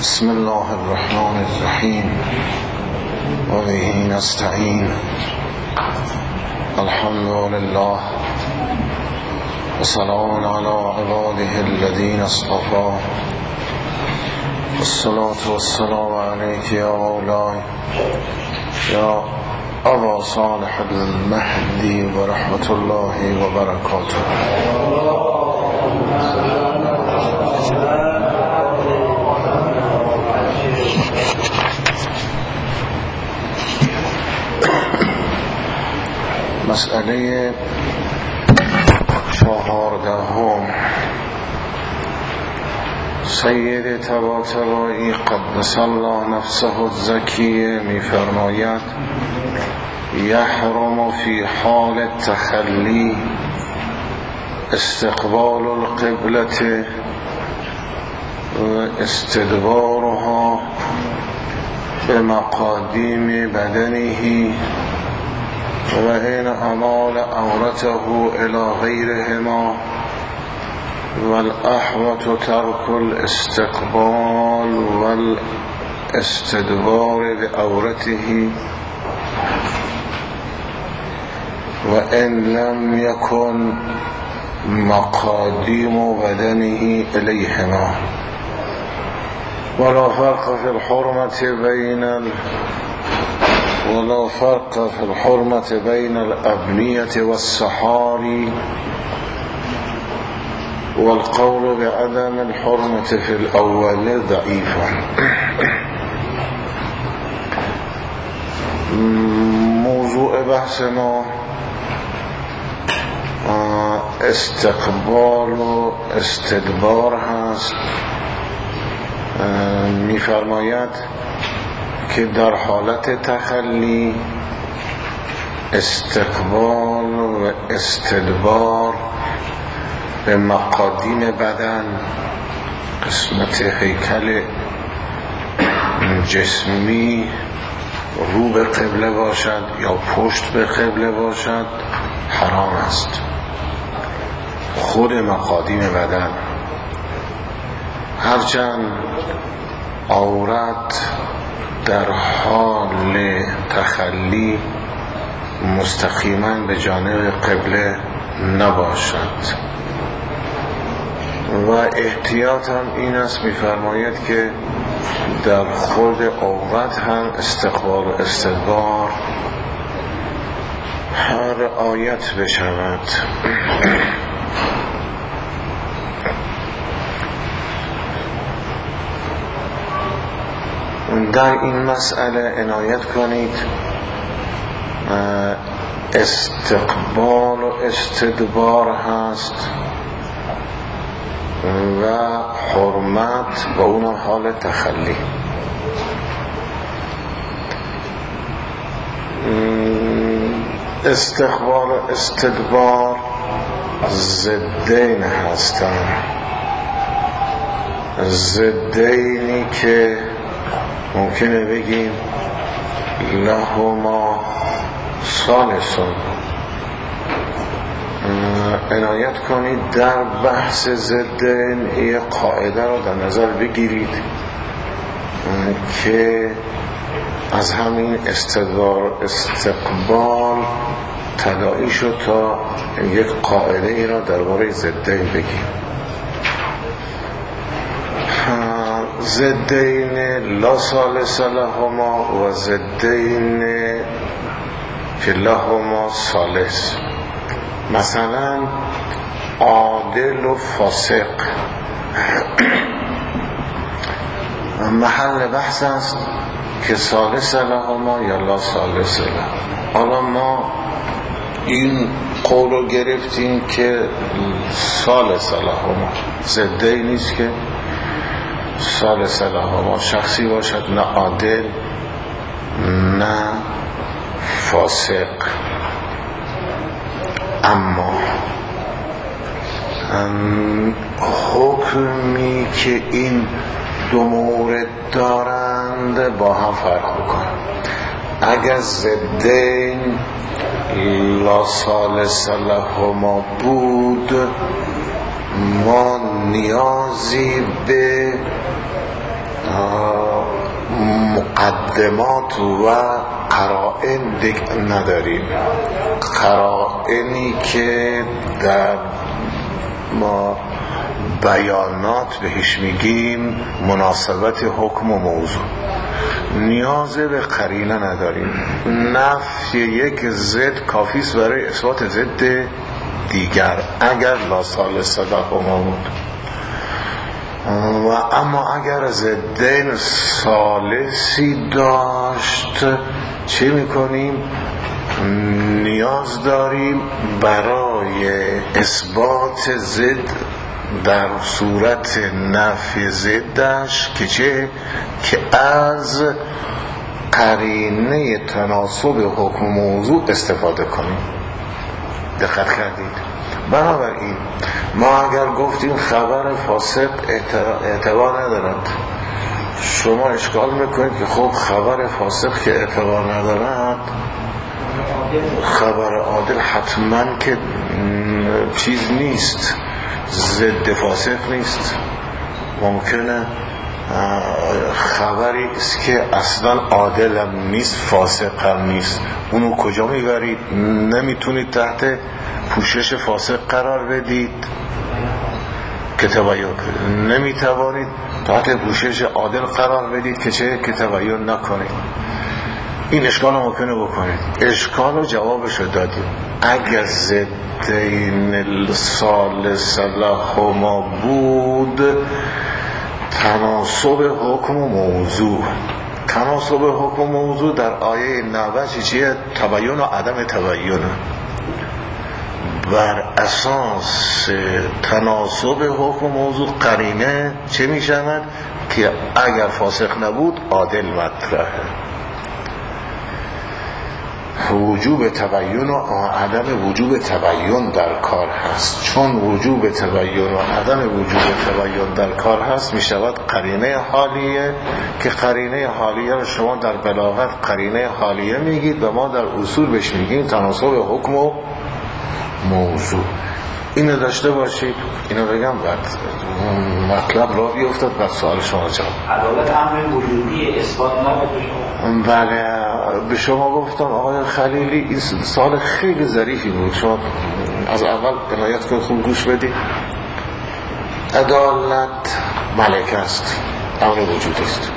بسم الله الرحمن الرحیم و به نستعین. الحمد لله و سلام علی عباده الذین اصطفى. الصلاة والسلام علیک یا مولاي یا ابا صالح المهدی و رحمت الله و برکاته. مسئله 14 سید طباطبایی قدس الله نفسه الزکیه می‌فرماید یحرم فی حال التخلی استقبال القبلة و استدبارها بمقادیم بدنه و این امال عورته الى غیرهما والاحوط ترک الاستقبال والاستدبار بعورته و ان لم يكن مقادیم بدنه الیهما ولا فرق في الحرمة بين الأبنية والصحاري والقول بعدم الحرمة في الأول ضعيفا. موضوع بحث ما استقبال و استدبار هست. می‌فرماید که در حالت تخلی استقبال و استدبار به مقادیم بدن، قسمت هیکل جسمی رو به قبله باشد یا پشت به قبله باشد حرام است. خود مقادیم بدن هرچند عورت در حال تخلی مستقیما به جانب قبله نباشد و احتیاط هم این است می‌فرماید که در خود عورت هم استقبال و استدبار رعایت بشود. در این مسئله عنایت کنید استقبال و استدبار هست و حرمت با اون حال تخلی. استقبال و استدبار ضدین هستند، ضدینی که ممکنه بگیم لهما ثالثون. عنایت کنید در بحث ضدین یه قاعده رو در نظر بگیرید که از همین استقبال تداعی شد تا یک قاعده ای را درباره ضدین بگیم. ضدین لا ثالث لهما و ضدین که لهما ثالث. مثلا عادل و فاسق محل بحث است که ثالث لهما یا لا ثالث لهما. حالا ما این قول رو گرفتیم که ثالث لهما، ضدین نیست که ثالث لهما شخصی باشد نه عادل نه فاسق. اما حکمی که این دو مورد دارند با هم فرق میکنند. اگر ضدین لا ثالث لهما بود ما نیازی به مقدمات و قرائن نداریم. قرائنی که در ما بیانات بهش میگیم مناسبت حکم و موضوع، نیاز به قرینه نداریم. نفی یک ضد کافی است برای اثبات ضد دیگر اگر لا ثالث لهما بود. و اما اگر ضدین ثالثی داشت چه میکنیم؟ نیاز داریم برای اثبات ضد در صورت نفی ضدش که چه؟ که از قرینه تناسب حکم موضوع استفاده کنیم. دقت کردید؟ بنابراین ما اگر گفتیم خبر فاسق اعتبار ندارد، شما اشکال میکنید که خب خبر فاسق که اعتبار ندارد، خبر عادل حتما که چیز نیست، ضد فاسق نیست. ممکنه خبری است که اصلا عادل هم نیست، فاسق هم نیست، اونو کجا میبرید؟ نمیتونید تحت پوشش فاسق قرار بدید که تباین کنید، نمیتوانید تحت پوشش عادل قرار بدید که چه؟ که تباین نکنید. این اشکال رو ممکنه بکنید. اشکال رو جوابش رو دادیم. اگر ضدین ثالث لهما بود، تناسب حکم و موضوع. تناسب حکم و موضوع در آیه 90 چیه؟ تباین و عدم تباین. بر اساس تناسب حکم و موضوع قرینه چه می شود؟ که اگر فاسق نبود عادل مطرحه. وجوب تبیین و عدم وجوب تبیین در کار هست. چون وجوب تبیین و عدم وجوب تبیین در کار هست، می شود قرینه حالیه، که قرینه حالیه رو شما در بلاغت قرینه حالیه میگید و ما در اصول بهش میگیم تناسب حکم و موضوع. اینو داشته باشید. اینو بگم بعد مطلب را بیفتد بعد سوال شما جواب. عدالت امر وجودی اثبات نبود. بله، به شما گفتم آقای خلیلی این سال خیلی ظریفی بود. شما از اول عنایت کنید، خوب گوش بدید. عدالت ملکه است، امر وجودی است.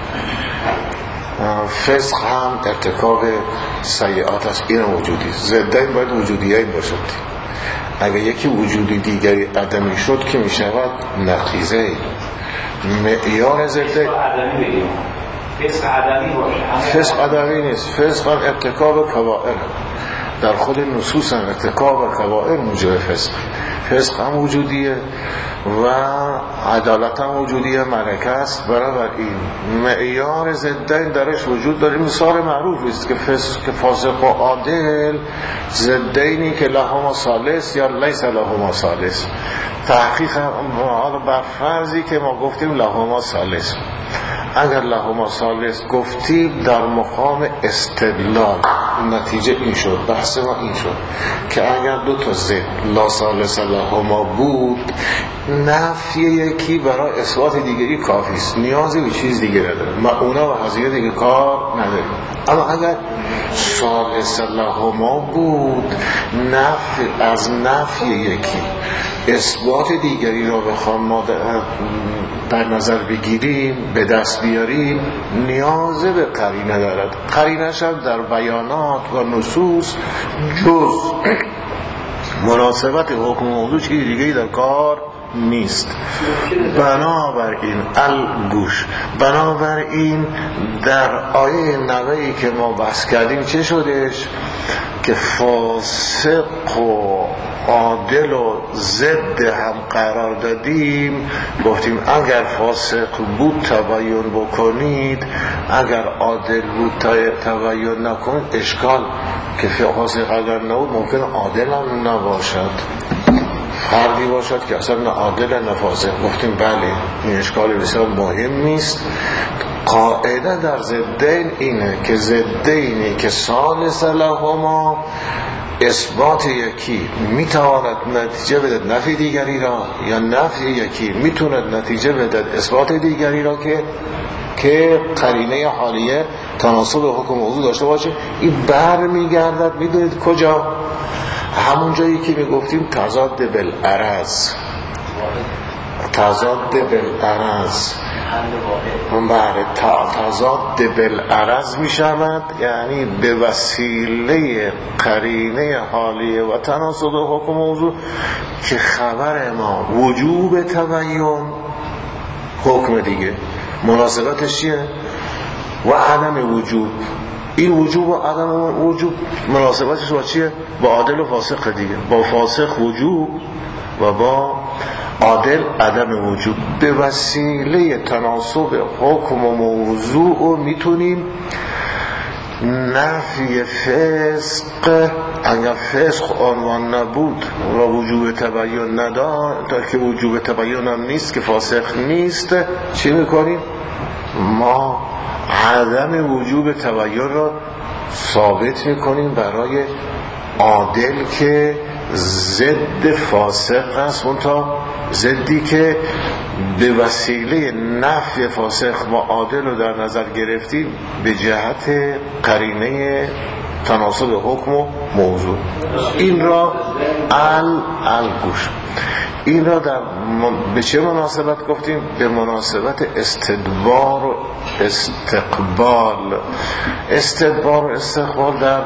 فسق هم ارتکاب سیئات است، این وجودی است. ضدین باید وجودیایی باشد. اگر یکی وجودی دیگری عدمی شد که می شود نقیضه. معیار ضدین فسق عدمی باشه. فسق عدمی نیست، فسق هم ارتکاب کبائر. در خود نصوص هم ارتکاب کبائر موجب فسق. فسق هم وجودیه و عدالت هم وجودیه، ملکه است. برابر این معیار ضدین درش وجود داره. مثال معروف است که فاسق و عادل ضدینی که لهما ثالث یا لیس لهما ثالث. تحقیق حالا بر فرضی که ما گفتیم لهما ثالث، اگر لهما ثالث گفتیم در مقام استدلال، نتیجه این شد، بحث ما این شد که اگر دو تا ضد لا ثالث لهما بود، نفی یکی برای اثبات دیگری کافی است، نیازی به چیز دیگه نداره، معونه و هزینه دیگه کار نداره. اما اگر ثالث لهما بود، از نفی یکی اثبات دیگری را بخوام ما در نظر بگیریم، به دست بیاریم، نیاز به قرینه دارد. قرینه‌ش هم در بیانات و نصوص جز مناسبت حکم موضوع چیزی دیگری در کار نیست. بنابراین در آیه 90 که ما بحث کردیم چه شدش؟ که فاسق و عادل و ضد هم قرار دادیم. گفتیم اگر فاسق بود تبیین بکنید، اگر عادل بود تبیین نکنید. اشکال که فاسق اگر نبود ممکن عادل هم نباشد، فردی باشد که اصلا نه عادل نه فاسق. گفتیم بله، این اشکال بسیار مهم نیست. قاعده در ضدین اینه که ضدینی که ثالث لهما، اثبات یکی میتواند نتیجه بدهد نفی دیگری را، یا نفی یکی میتواند نتیجه بدهد اثبات دیگری را که که قرینه حالیه تناسب حکم موضوع داشته باشه. این برمیگردد میدونید کجا؟ همون جایی که میگفتیم تضاد بالعرض. تضاد بالعرض بله تضاد بالعرض می شود، یعنی به وسیله قرینه حالیه و تناسب حکم موضوع که خبر ما وجوب تبین، حکم دیگه مناسبتش چیه؟ و عدم وجوب. این وجوب و عدم وجوب مناسبتش با چیه؟ با عادل و فاسق دیگه. با فاسق وجوب و با عادل عدم وجود. به وسیله تناسب حکم و موضوع میتونیم نفی فسق، اگر فسق عنوان نبود و وجوب تبین ندارد، تا که وجوب تبین هم نیست که فاسق نیست، چی میکنیم؟ ما عدم وجوب تبین را ثابت میکنیم برای عادل که ضد فاسق است، منتها ضدی که به وسیله نفی فاسق و عادل رو در نظر گرفتیم به جهت قرینه تناسب حکم و موضوع. این را گوش، این را به چه مناسبت گفتیم؟ به مناسبت استدبار و استقبال. استدبار و استقبال در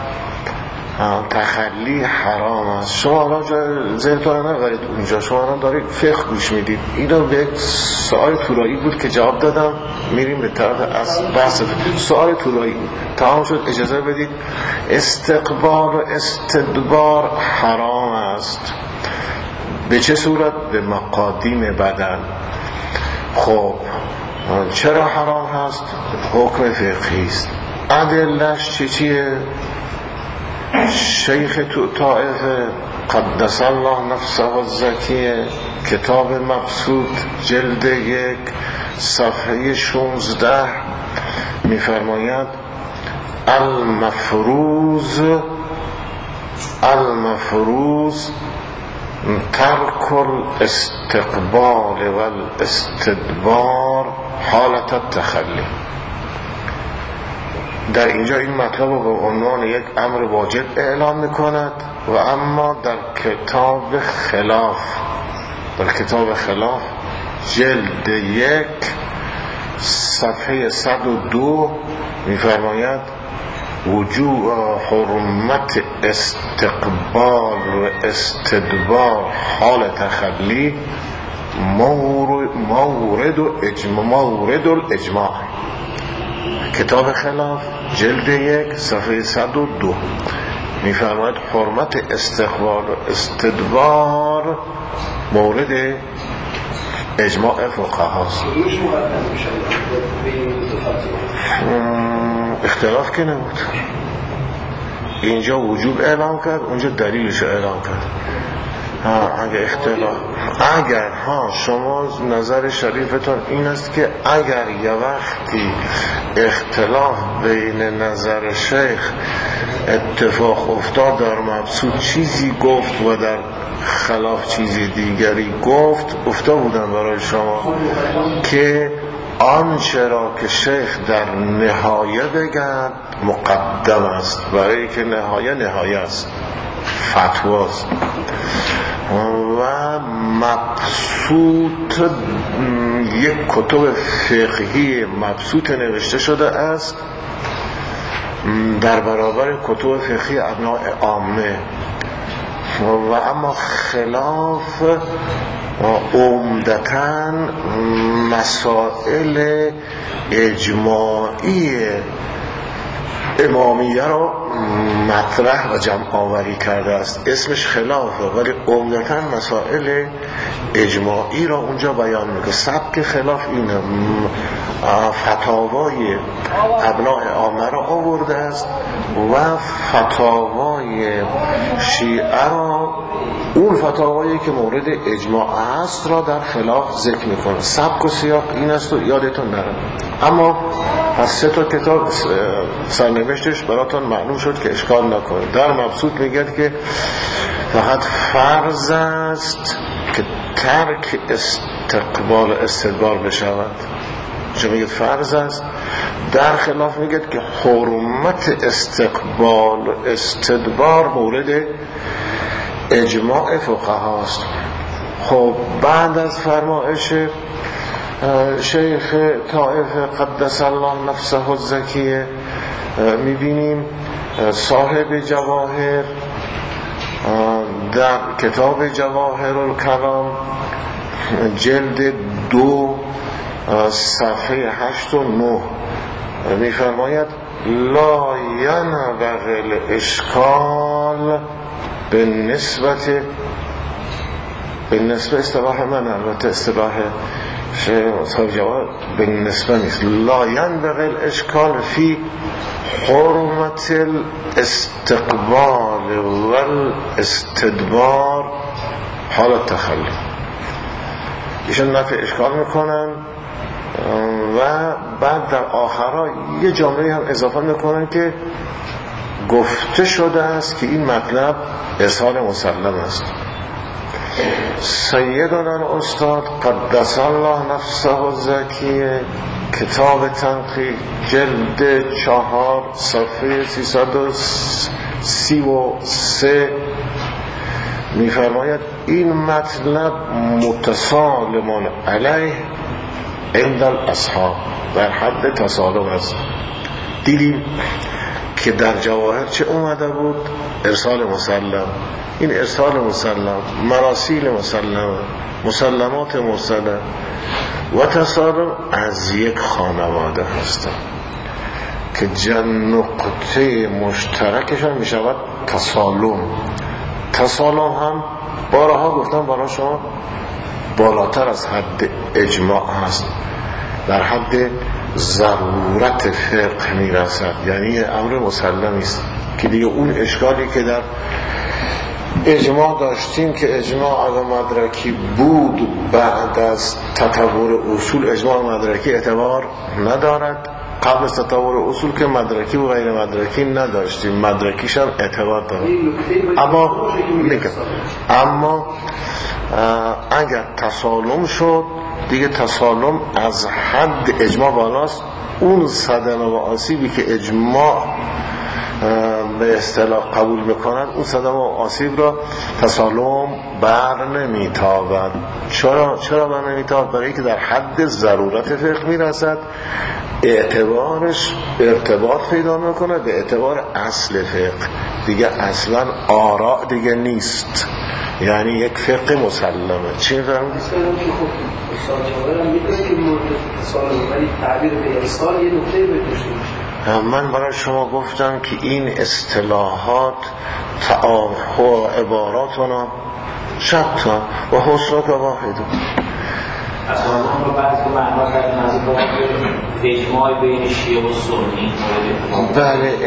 تخلی حرام است. شما الان ذهنتون نبرید اونجا، شما الان دارید فقه گوش میدید. اینو به یک سوال طولایی بود که جواب دادم، میریم به طرف بحث. سوال طولایی تمام شد، اجازه بدید. استقبال و استدبار حرام است. به چه صورت؟ به مقادیم بدن. خب چرا حرام هست؟ حکم فقهی است. ادله‌اش چیه؟ شیخ طائفه قدس الله نفسه الزکیه، کتاب مبسوط جلد 1 صفحه 16 میفرماید المفروض ترک الاستقبال و الاستدبار حالت التخلی. در اینجا این مطلب رو به عنوان یک امر واجب اعلام میکند و اما در کتاب خلاف جلد 1 صفحه 102 میفرماید وجوب حرمت استقبال و استدبار حال تخلی مورد الاجماع. کتاب خلاف جلد 1 صفحه 102 میفرماید حرمت استقبال و استدبار مورد اجماع فقهاست. اختلاف که نبود. اینجا وجوب اعلام کرد، اونجا دلیلش اعلام کرد. اگر شما نظر شریفتون این است که اگر یه وقتی اختلاف بین نظر شیخ اتفاق افتاد، در مبسوط چیزی گفت و در خلاف چیزی دیگری گفت، افتاد بودن برای شما که آنچه را که شیخ در نهایه بگن مقدم است، برای که نهایه است، فتواست. و مبسوط یک کتب فقهی مبسوط نوشته شده است در برابر کتب فقهی ابناء عامه. و اما خلاف عمدتاً مسائل اجماعی امامیه را مطرح و جمع آوری کرده است. اسمش خلافه ولی عمدتاً مسائل اجماعی را اونجا بیان میکنه. سبک خلاف اینه، فتاوای ابناء عامه را آورده است و فتاوای شیعه را، اون فتاوایی که مورد اجماع است را در خلاف ذکر میکنه. سبک و سیاق این است و یادتون نره. اما از 3 کتاب سرنوشتش براتون معلوم شد که اشکال نکنه. در مبسوط میگه که فقط فرض است که ترک استقبال استدبار بشود. چون میگه فرض است، در خلاف میگه که حرمت استقبال و استدبار مورد اجماع فقهاست. خب بعد از فرمایش شیخ طائف قدس الله نفسه الزکیه میبینیم صاحب جواهر در کتاب جواهر الکلام جلد 2 صفحه 8 و 9 میفرماید لا ینبغی الاشکال بالنسبه اصطلاح من، البته اصطلاح صاحب جواهر بالنسبه نیست، لا ینبغی الاشکال فی حرمت الاستقبال والاستدبار حال التخلی. ایشون نفی اشکال میکنن و بعد در آخرها یه جمله هم اضافه میکنن که گفته شده است که این مطلب ارسال مسلم است. سیدنا استاد قدس الله نفسه الزکیه کتاب تنقیح جلد 4 صفحه 333 میفرماید این مطلب متسالم علیه عند الاصحاب، در حد تسالم است. دیدیم که در جواهر چه اومده بود؟ ارسال مسلم. این ارسال مسلم، مراسیل مسلم، مسلمات مرسله و تسالم از یک خانواده هستند که نقطه مشترکشان می شود تسالم. تسالم هم بارها گفتم برای شما بالاتر از حد اجماع هست، در حد ضرورت فقه می رسد، یعنی امر مسلمی است که دیگه اون اشکالی که در اجماع داشتیم که اجماع مدرکی بود بعد از تطور اصول اجماع مدرکی اعتبار ندارد. قبل از تطور اصول که مدرکی و غیر مدرکی نداشتیم، مدرکیش هم اعتبار دارد. اما اگر تسالم شد دیگه تسالم از حد اجماع بالاست. اون صدمه و آسیبی که اجماع به اصطلاح قبول میکنند اون صدمه و آسیب را تسالم بر نمیتابد. چرا بر نمیتابد؟ برای که در حد ضرورت فقه میرسد، اعتبارش ارتباط پیدا میکنه به اعتبار اصل فقه، دیگه اصلا آراء دیگه نیست، یعنی یک فقه مسلمه. چی میفهمید؟ اصلا که خب اصلا جوابم میگه که مورد تسالم ولی تعبیر به ارسال یه نکته بهش. من برای شما گفتم که این اصطلاحات و عباراتنا شتى و حسنک واحد. اصلا اون رو بعضی که معنا کردن از اجماع بین شیعه و سنی. بله،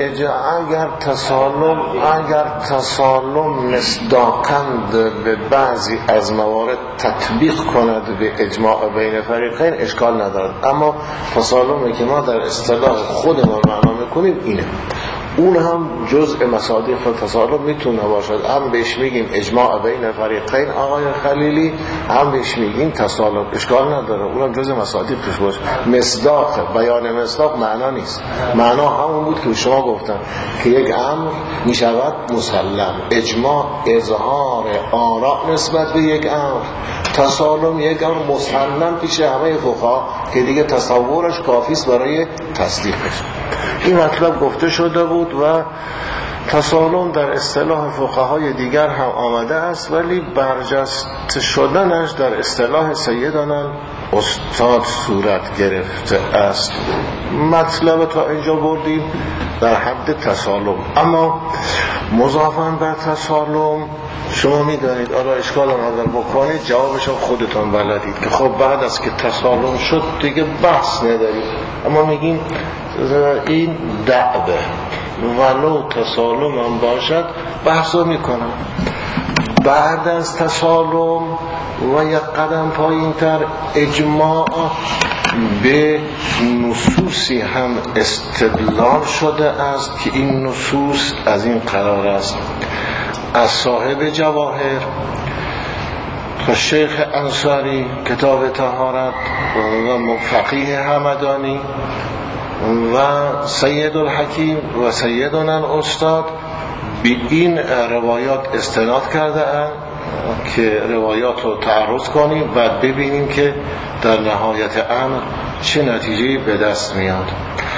اگر تسالم مصداقاً به بعضی از موارد تطبیق کند به اجماع بین فریقین اشکال ندارد، اما تسالمی که ما در اصطلاح خودمان معنا میکنیم اینه. اون هم جزء مصادیق تسالم میتونه باشد، هم بهش میگیم اجماع بین فریقین آقای خلیلی، هم بهش میگیم تسالم، اشکال نداره، اون هم جزء مصادیقش باشه. مصداق، بیان مصداق معنا نیست، معنا همون بود که شما گفتم که یک امر میشود مسلم، اجماع اظهار آراء نسبت به یک امر، تسالم یک امر مسلم پیش همه فقها که دیگه تصورش کافی است برای تصدیقش. این مطلب گفته شده بود و تسالم در اصطلاح فقهای دیگر هم آمده است، ولی برجسته شدنش در اصطلاح سیدنا استاد صورت گرفته است. مطلب تا اینجا بردیم در حد تسالم. اما مضافاً بر تسالم شما میدانید، حالا اشکال نظر بکنید، جوابش هم خودتان بلدید که خب بعد از که تسالم شد دیگه بحث ندارید، اما میگیم این دعوه ولو تسالم هم باشد بحث رو میکنم. بعد از تسالم و یک قدم پایین تر اجماع به نصوصی هم استدلال شده است که این نصوص از این قرار است: از صاحب جواهر شیخ انصاری کتاب طهارت و فقیه همدانی و سید الحکیم و سیدنا الاستاد به این روایات استناد کرده اند که روایات رو تعرض کنیم و ببینیم که در نهایت امر چه نتیجه‌ای به دست میاد.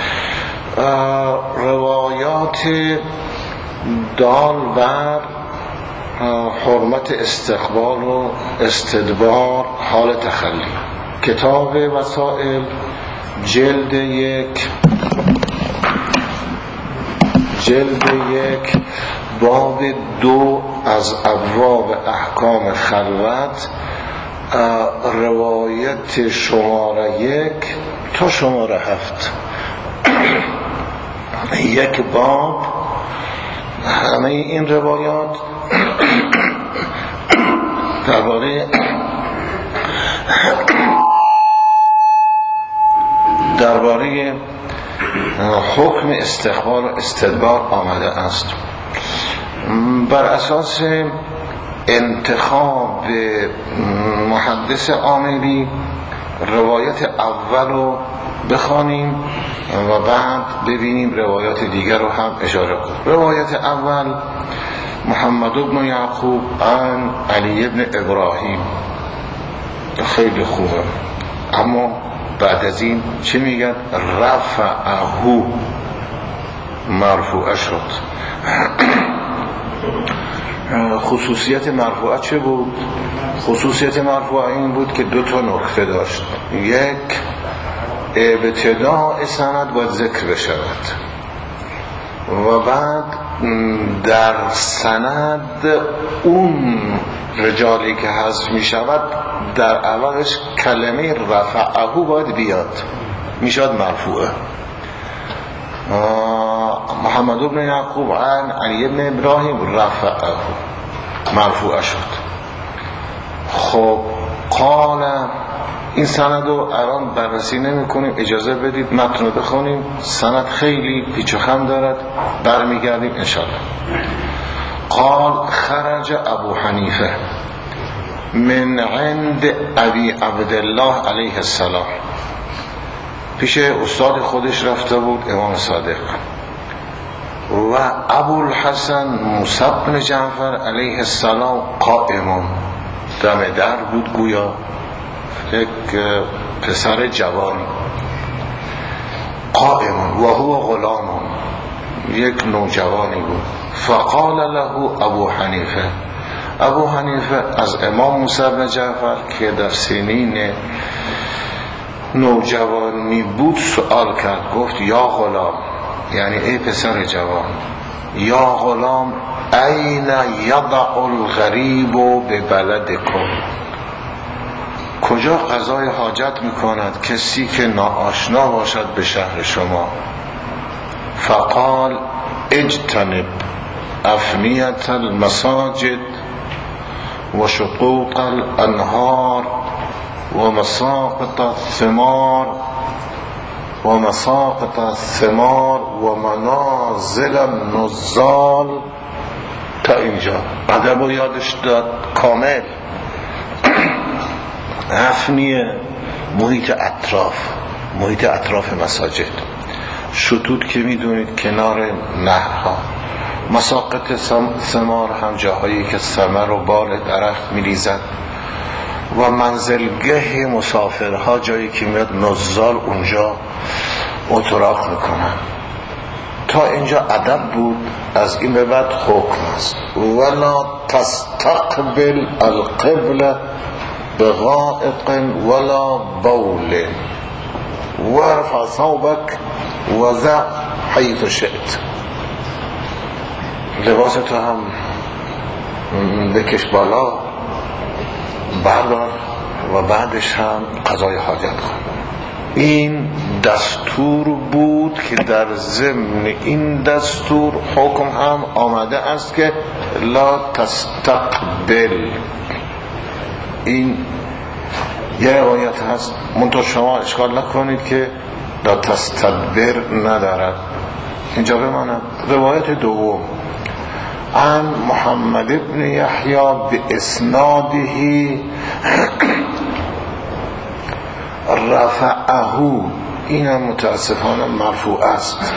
روایات دال بر حرمت استقبال و استدبار حال تخلی، کتاب وسائل جلد یک باب 2 از ابواب احکام خلوت، روایت شماره 1 تا شماره 7. یک باب همه این روایات درباره حکم استقبال و استدبار آمده است. بر اساس انتخاب محدث عاملی روایت اول رو بخوانیم و بعد ببینیم روایات دیگر رو هم اشاره کنیم. روایت اول محمد بن یعقوب عن علی بن ابراهیم، خیلی خوبه، اما بعد از این چه میگن؟ رفعه، مرفوعه شد. خصوصیت مرفوعه چه بود؟ خصوصیت مرفوعه این بود که 2 نکته داشت. یک، ابتداء سند باید ذکر بشود و بعد در سند اون رجالی که حذف می شود در اولش کلمه رفعه باید بیاد، می شود مرفوعه. محمد بن یعقوب عن علی بن ابراهیم رفعه، مرفوعه شد. خب قال، این سند رو الان بررسی نمی کنیم، اجازه بدید متن رو بخونیم. سند خیلی پیچ و خم دارد، برمیگردیم انشاءالله. قال خرج ابو حنیفه من عند ابی عبدالله علیه السلام، پیش استاد خودش رفته بود امام صادق، و ابو الحسن موسی بن جعفر علیه السلام قائم، دم در بود، گویا یک پسر جوانی، قائم و هو غلام، یک نوجوانی بود. فقال له ابو حنیفه، ابو حنیفه از امام موسی بن جعفر که در سنین نوجوانی بود سؤال کرد، گفت یا غلام، یعنی ای پسر جوان، یا غلام این یضع الغریب ببلدکم، کجا قضای حاجت میکند کسی که ناآشنا باشد به شهر شما؟ فقال اجتنب افنیت المساجد و شقوق الانهار و مساقط الثمار و منازل النزال. تا اینجا ادب رو یادش داد کامل. افنیه محیط اطراف مساجد، شطوط که میدونید کنار نهرها، مساقط ثمار هم جاهایی که ثمر و بار درخت میریزد، و منزلگه مسافرها جایی که میاد نزال اونجا اتراق میکنن. تا اینجا ادب بود، از این به بعد حکم است. ولا تستقبل القبله بغائط ولا بول وارفع ثوبك وضع حيث شئت، لباس تو هم بکش بالا، بردار و بعدش هم قضای حاجت کن. این دستور بود که در ضمن این دستور حکم هم آمده است که لا تستقبل. این یه روایت هست، منتها شما اشکال نکنید که لا تستدبر ندارد، اینجا بماند. روایت دوم عن محمد بن یحیی باسناده رفعه، این هم متاسفانه مرفوع است.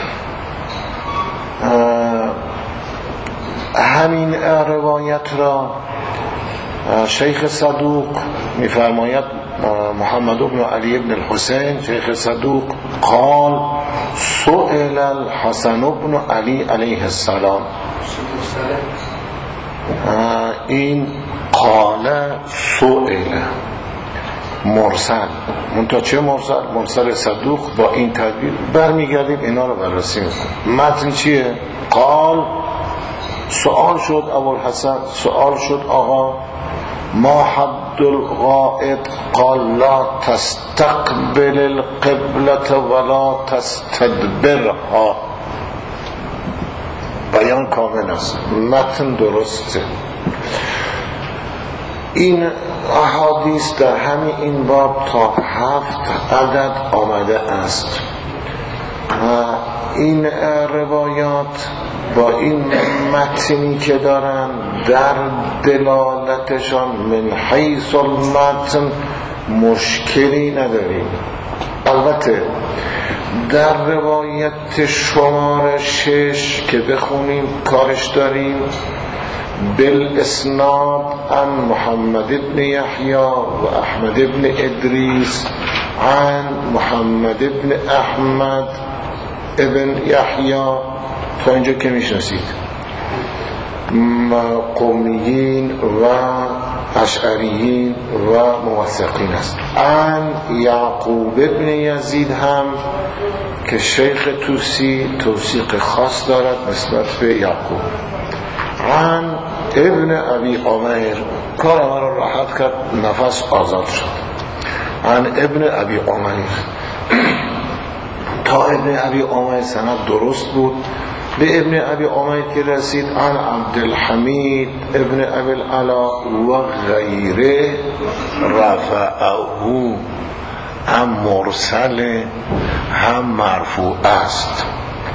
همین روایت را شیخ صدوق می‌فرماید، محمد بن علی بن الحسین شیخ صدوق قال سئل الحسن بن علی علیه السلام، این قال سئل مرسل، منتها چه مرسل؟ مرسل صدوق. با این تعبیر برمیگردیم اینا رو بررسی میکنیم. متن چیه؟ قال، سوال شد ابوالحسن، سوال شد آقا ما حد الغائط؟ قال لا تستقبل القبلة ولا تستدبرها. بیان کامل است، متن درسته. این احادیث در همین این باب تا 7 عدد آمده است. این روایات با این متنی که دارن در دلالتشان من حیث المتن مشکلی نداریم. البته در روایت شماره 6 که بخونیم کارش داریم، بالاسناد عن محمد بن یحیی و احمد بن ادریس عن محمد بن احمد ابن یحیی، تا اینجا که میشناسید، قومیین و اشعریین و موثقین است. عن یعقوب ابن یزید هم که شیخ توسی توثیق خاص دارد نسبت به یعقوب. عن ابن ابی عمیر، کار ما را راحت کرد، نفس آزاد شد. عن ابن ابی عمیر، تا ابن ابی عمیر سند درست بود. به ابن ابی عمیر که رسید عن عبدالحمید ابن ابی العلا و غیره رفعه، هم مرسل هم مرفوع است.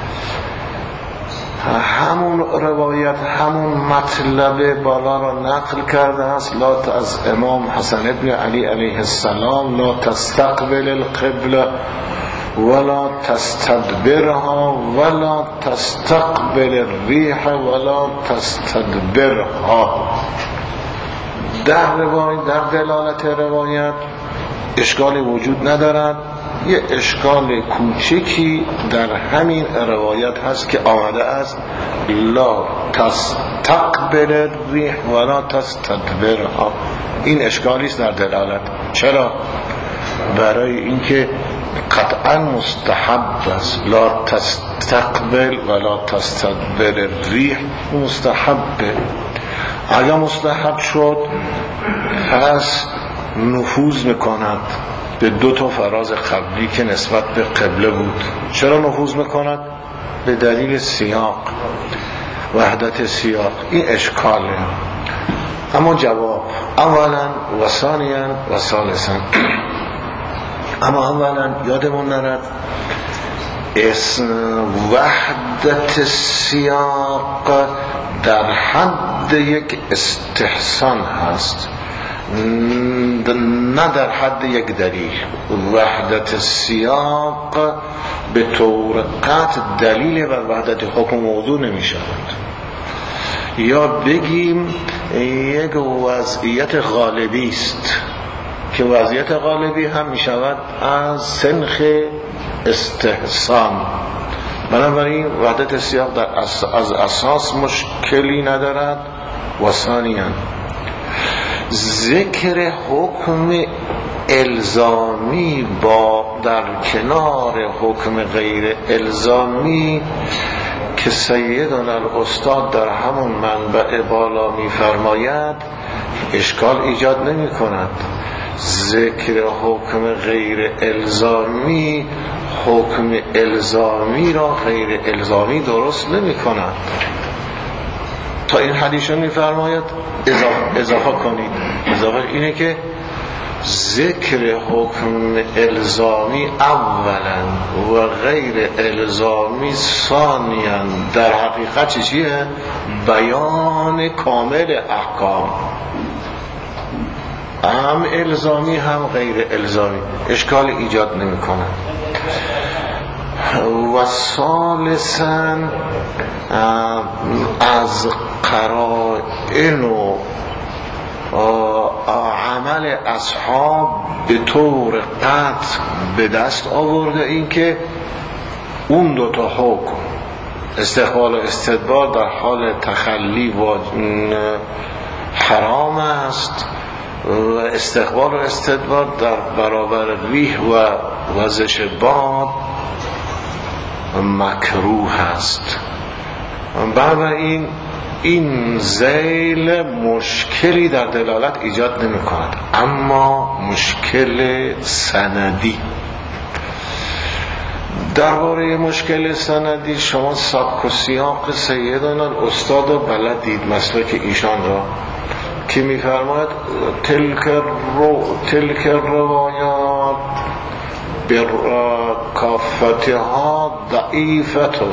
همون روایت همون مطلب بالا را نقل کرده است. لا از امام حسن ابن علی علیه السلام، لا تستقبل القبله ولا تستدبرها ولا تستقبل الريح ولا تستدبرها. در روایت، در دلالت روایت اشکالی وجود ندارد. یه اشکال کوچکی در همین روایت هست که آمده است لا تستقبل الريح ولا تستدبرها. این اشکالی است در دلالت. چرا؟ برای اینکه قطعا مستحب است. لا تستقبل ولا تستدبر الريح مستحبه. اگر مستحب شد پس نفوذ میکند به 2 فراز قبلی که نسبت به قبله بود. چرا نفوذ میکند؟ به دلیل سیاق، وحدت سیاق. این اشکاله. اما جواب اولا و ثانیا و ثالثا. اما اولا یادمون نرد وحدت سیاق در حد یک استحسان هست، نه در حد یک دلیل. وحدت سیاق به طور قطع دلیل بر وحدت حکم موضوع نمی شود. یا بگیم یک وضعیت غالبی است که وضعیت غالبی هم می شود از سنخ استحسان. بنابراین وحدت سیاق از اساس مشکلی ندارد. و ثانیاً ذکر حکم الزامی با در کنار حکم غیر الزامی که سیدنا الاستاد در همون منبع بالا می فرماید اشکال ایجاد نمی کند. ذکر حکم غیر الزامی حکم الزامی را غیر الزامی درست نمی کند. تا این حدیث رو می فرماید اضافه کنید. اضافه اینه که ذکر حکم الزامی اولا و غیر الزامی ثانیا در حقیقت چیه؟ بیان کامل احکام، هم الزامی هم غیر الزامی، اشکال ایجاد نمی کنه. و ثالثاً از قرائن و عمل اصحاب به طور قطع به دست آورده این که اون دوتا حکم استقبال و استدبار در حال تخلی و حرام است و استقبال و استدبار در برابر ریح و وزش باد مکروه است. بنابراین این ذیل مشکلی در دلالت ایجاد نمی کند، اما مشکل سندی. درباره مشکل سندی شما سبک و سیاق سیدنا الاستاد و بلدید مسلک ایشان را که می فرماید تلک روایات کافتها ضعیفتون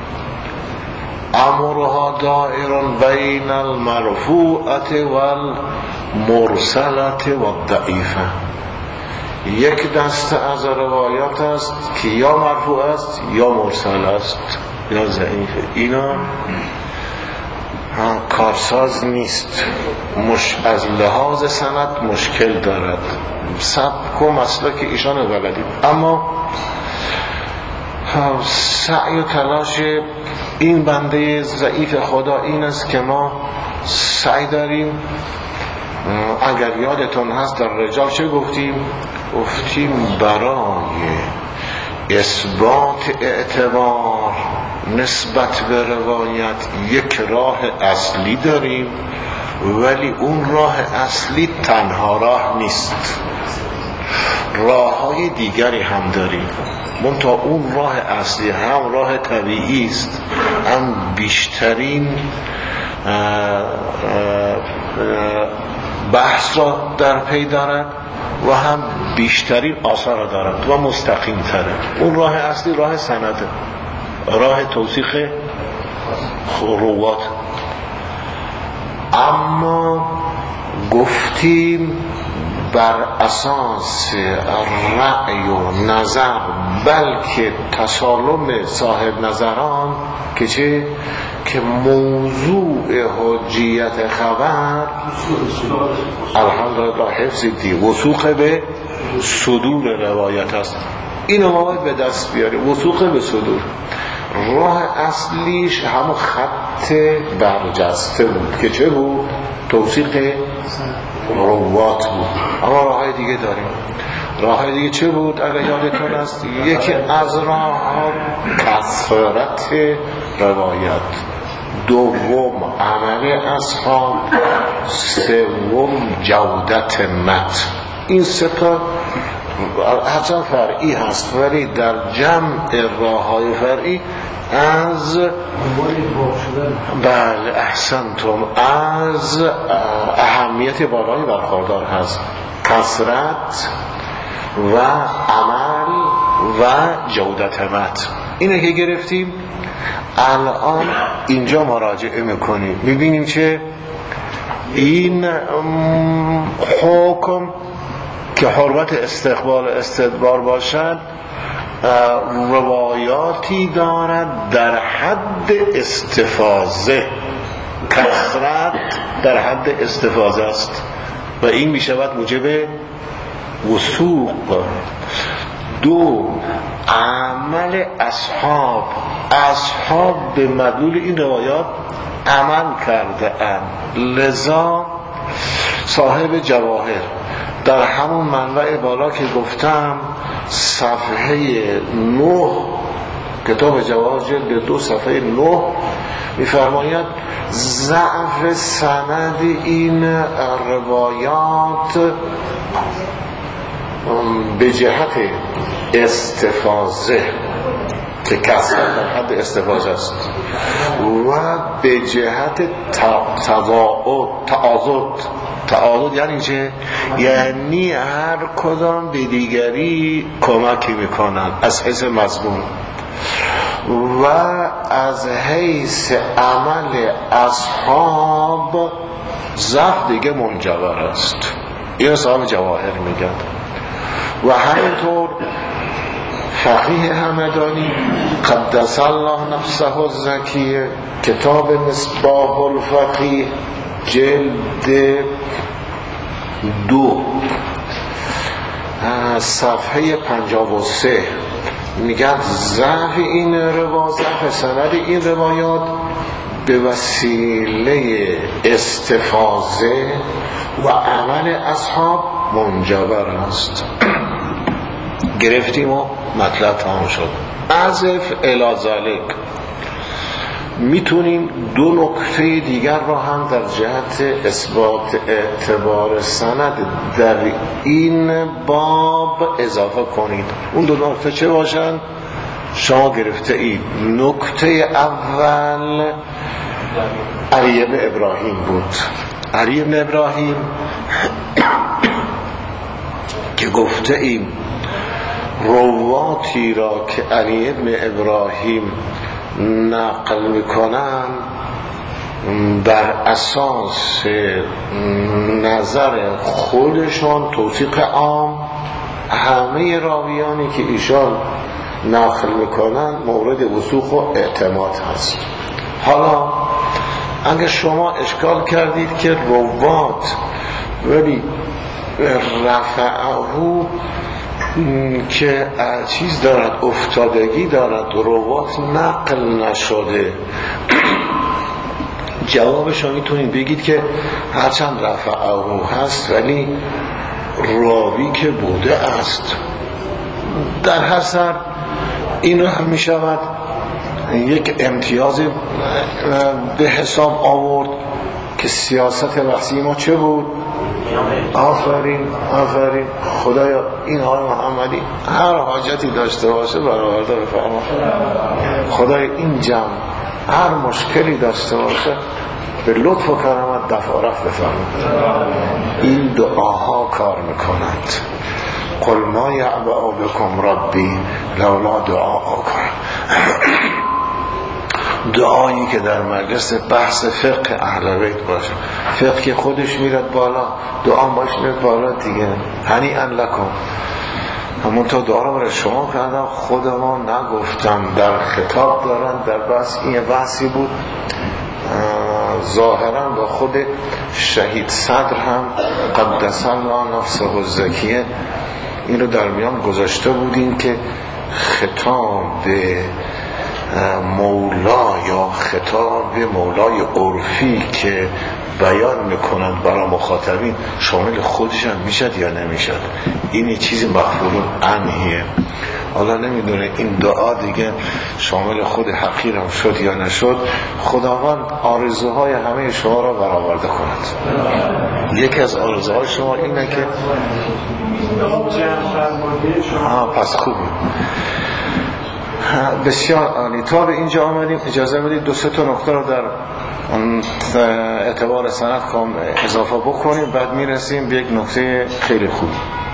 امرها دائر بین المرفوعه والمرسله والضعیفه. یک دسته از روایات است که یا مرفوع است یا مرسل است یا ضعیفه. اینا کارساز نیست، از لحاظ سند مشکل دارد. سبک و مسلک ایشان بلدید، اما سعی و تلاش این بنده ضعیف خدا این است که ما سعی داریم. اگر یادتون هست در رجال چه گفتیم برای اثبات اعتبار نسبت به روایت یک راه اصلی داریم، ولی اون راه اصلی تنها راه نیست، راه‌های دیگری هم داریم. منتها اون راه اصلی هم راه طبیعی است، هم بیشترین بحث را در پی دارد و هم بیشترین آثار را دارد و مستقیم تره. اون راه اصلی راه سنده، راه توثیق روات. اما گفتیم بر اساس رأی و نظر، بلکه تسالم صاحب نظران که چه؟ که موضوع حجیت خبر الحمدلله حفظ دی وثوق به صدور روایت است. اینو ما باید به دست بیاریم، وثوق به صدور. راه اصلیش همون خط برجسته بود که چه بود؟ توثیق روات بود. اما راه‌های دیگه داریم. راه‌های دیگه چه بود؟ اگر یادتون است یکی از راه‌ها کثرت روایت، دوم عمل اصحاب، سوم جودت متن. این سه تا حتی فرعی هست، ولی در جمع راه‌های فرعی از بله احسنتم از اهمیت بالایی برخوردار هست. کثرت و عمل و جودت متن. اینه که گرفتیم. الان اینجا مراجعه میکنیم، میبینیم که این حکم که حرمت استقبال و استدبار باشد روایاتی دارد در حد استفاضه، کثرت در حد استفاضه است و این میشود موجب وثوق. دو، عمل اصحاب به مدلول این روایات عمل کرده اند. لذا صاحب جواهر در همون منبع بالا که گفتم صفحه 9 کتاب جواهر جلد 2 صفحه 9 میفرماید ضعف سند این روایات به جهت استفاضه که کسر در حد استفاضه است و به جهت تعاضد تعاضد یعنی چه؟ یعنی هر کدام به دیگری کمکی میکنن از حیث مضمون و از حیث عمل اصحاب ضعف دیگه منجبر است. این صاحب جواهر میگن. و همینطور فقیه همدانی قدس الله نفسه الزکیه کتاب مصباح الفقیه جلد 2 صفحه 53 میگن ضعف این روایات، ضعف سند این روایات به وسیله استفاضه و عمل اصحاب منجبر است. گرفتیم و مطلب تمام شد. عزف الی ذالک میتونیم دو نکته دیگر را هم در جهت اثبات اعتبار سند در این باب اضافه کنید. اون دو نکته چه باشن؟ شما گرفته اید. نکته اول علی بن ابراهیم بود. علی بن ابراهیم که گفته ایم رواتی را که علی بن ابراهیم نقل میکنن بر اساس نظر خودشان توثیق عام، همه راویانی که ایشان نقل میکنن مورد وثوق و اعتماد هست. حالا اگر شما اشکال کردید که روات ولی رفعه که چیز دارد، افتادگی دارد، روات نقل نشده، جوابش رو میتونید بگید که هرچند رفعه هست ولی راوی که بوده است. در هر سر این رو هم میشود یک امتیاز به حساب آورد که سیاست وحسی ما چه بود؟ آفرین آفرین خدایا این آقای محمدی هر حاجتی داشته باشه برآورده بفرما. خدای این جمع هر مشکلی داشته باشه به لطف و کرامت دفع و رفع بفرما. این دعاها کار میکنند. قل ما یعبأ بکم ربی لولا دعاءکم. دعایی که در مجلس بحث فقه اهل بیت باشه، فقه که خودش میرد بالا، دعا باش میرد بالا دیگه. هنیئا لکم. همونطور دعا رو برای شما کردم، خودمون نگفتم، در خطاب دارن در بحث. این بحثی بود ظاهرا با خود شهید صدر هم قدس الله نفسه الزکیه این رو در میان گذاشته بودیم که خطاب به مولا یا خطاب مولای عرفی که بیان میکنند برای مخاطبین شامل خودش هم میشد یا نمیشد. این چیزی مغفور عنه. حالا نمیدونه این دعا دیگه شامل خود حقیر هم شد یا نشد. خداوند آرزوهای همه شما را برآورده کند. یکی از آرزوهای شما اینه که پس خوبه. بسیار عالی. تا به اینجا آمدیم اجازه بدید دو سه تا نکته رو در اعتبار سند اضافه بکنیم، بعد میرسیم به یک نکته خیلی خوب.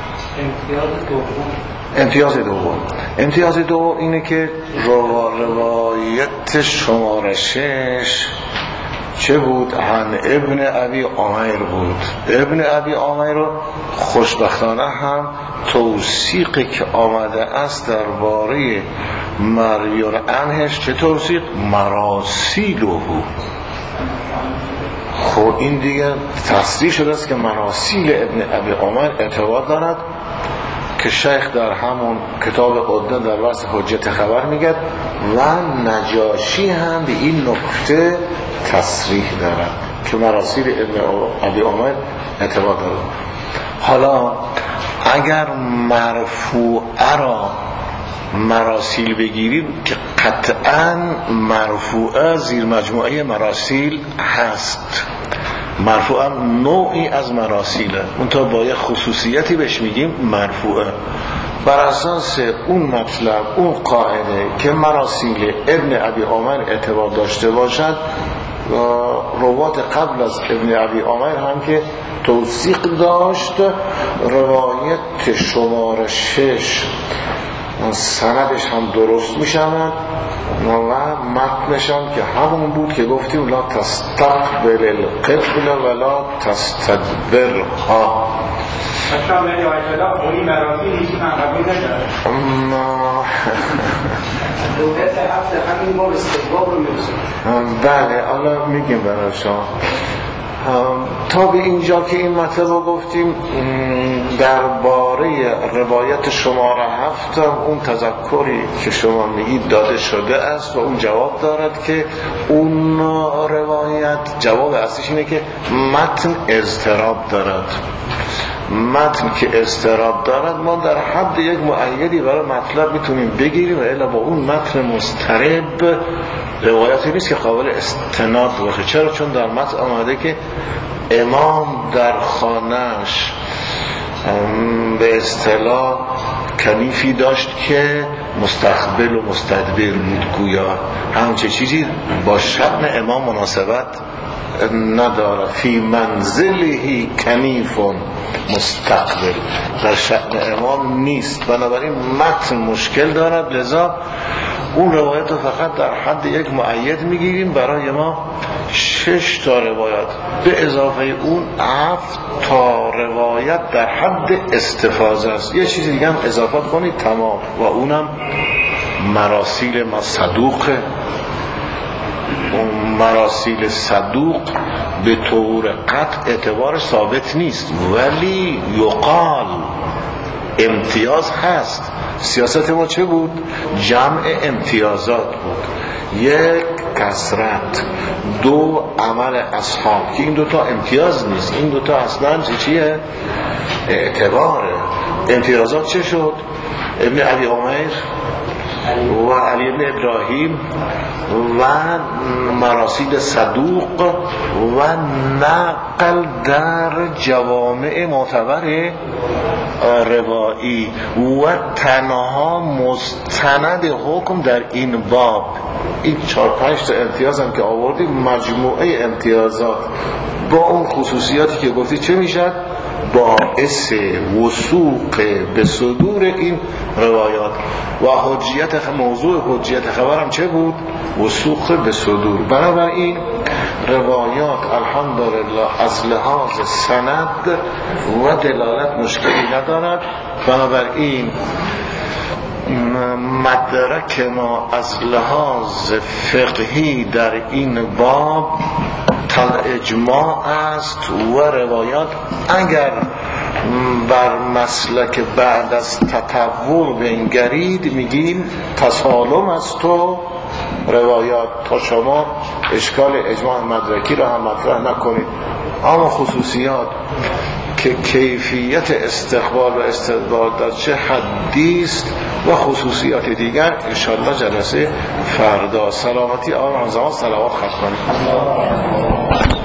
امتیاز دوم اینه که روایت شماره 6 چه بود؟ عن ابن ابی عمیر بود. ابن ابی عمیر رو خوشبختانه هم توثیقی که آمده است درباره مروی عنهش چه توثیق؟ مراسیله. خب این دیگه تصریح شده است که مراسیل ابن ابی عمیر اعتبار دارد که شیخ در همون کتاب عدة در واسه حجت خبر میگه و نجاشی هم به این نکته تصریح دارد که مراسیل ابن ابی عمیر اعتبار دارد. حالا اگر مرفوعه را مراسیل بگیریم که قطعا مرفوعه زیر مجموعه مراسیل هست، مرفوعه نوعی از مراسیله، منتها با یک خصوصیتی بهش میگیم مرفوعه. بر اساس اون مطلب، اون قاعده که مراسیل ابن ابی عمر اعتبار داشته باشد، روات قبل از ابن ابی عمر هم که توثیق داشت. روایت شماره 6 سندش هم درست می شود و متنش هم که همون بود که گفتیم لا تستقبل القبل ولا تستدبرها. شامل آیت الله اونی مراسی نیست من قبول ندارم. روایت هفته همین بار استقبال رو میرسون. بله حالا میگیم برای شما. تا به اینجا که این مطلب رو گفتیم درباره روایت شماره 7 اون تذکری که شما میگید داده شده است و اون جواب دارد که اون روایت جواب اصلیش اینه که متن اضطراب دارد. متن که اضطراب دارد ما در حد یک معیدی برای مطلب میتونیم بگیریم و الا با اون متن مضطرب روایتی نیست که قابل استناد باشه. چرا؟ چون در متن آمده که امام در خانهش به اصطلاح کنیفی داشت که مستقبل و مستدبر بود، گویا همچه چیزی با شأن امام مناسبت نداره. فی منزلهی کنیفون مستقبل در شأن امام نیست، بنابراین متن مشکل دارد. لذا اون روایت رو فقط در حد یک معید میگیریم. برای ما 6 تا روایت به اضافه اون 7 تا روایت در حد استفاضه است. یه چیزی دیگه هم اضافات کنید تمام، و اونم مراسیل صدوقه. مراسیل صدوق به طور قطع اعتبار ثابت نیست، ولی یقال امتیاز هست. سیاست ما چه بود؟ جمع امتیازات بود. یک کثرت، دو عمل اصحاب، که این دوتا امتیاز نیست، این دوتا اصلا چیه؟ اعتباره. امتیازات چه شد؟ ابن ابی عمر و علی ابن ابراهیم و مراسیل صدوق و نقل در جوامع معتبر روایی و تنها مستند حکم در این باب. این 4-5 تا امتیاز هم که آوردیم مجموعه امتیازات با اون خصوصیاتی که گفتی چه میشد؟ باعث وثوق به صدور این روایات. و حجیت موضوع حجیت خبرم چه بود؟ وثوق به صدور. بنابراین روایات الحمدلله از لحاظ سند و دلالت مشکلی ندارد. بنابراین مدرک ما از لحاظ فقهی در این باب اجماع است و روایات اگر بر مسلک بعد از تطور بنگرید میگیم تسالم است و روایات تا شما اشکال اجماع مدرکی را هم مطرح نکنید. اما خصوصیات که کیفیت استقبال و استدبار در چه حدی است و خصوصیات دیگر انشاءالله جلسه فردا. سلامتی آن زمان صلوات ختم کنید.